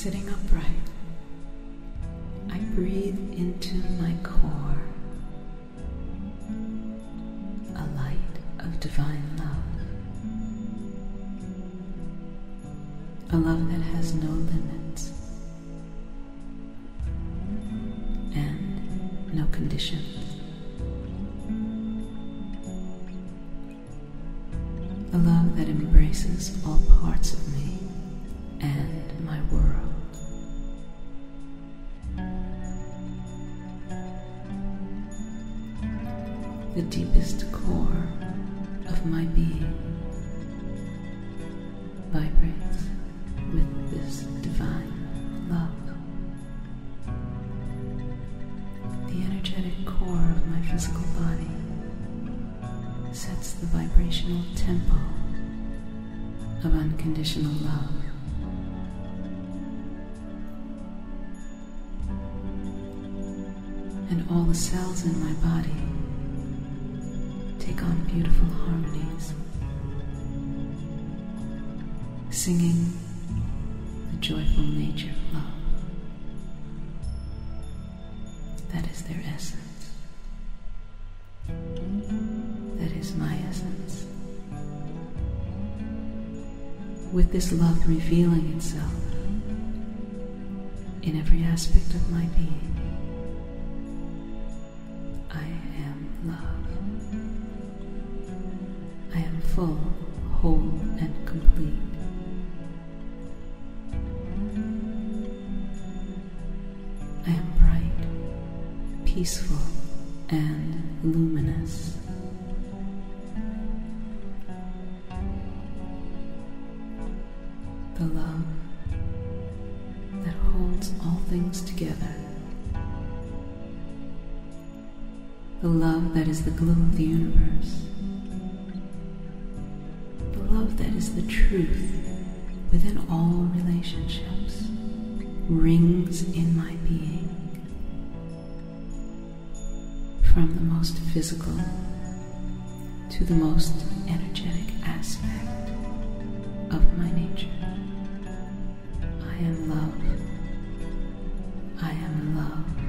Sitting upright, I breathe into my core a light of divine love, a love that has no limits and no conditions, a love that embraces all parts of me and my world. The deepest core of my being vibrates with this divine love. The energetic core of my physical body sets the vibrational tempo of unconditional love. And all the cells in my body take on beautiful harmonies, singing the joyful nature of love. That is their essence. That is my essence. With this love revealing itself in every aspect of my being, I am love. I am full, whole, and complete. I am bright, peaceful, and luminous. The love that holds all things together. The love that is the glue of the universe. Love that is the truth within all relationships rings in my being, from the most physical to the most energetic aspect of my nature. I am love. I am love.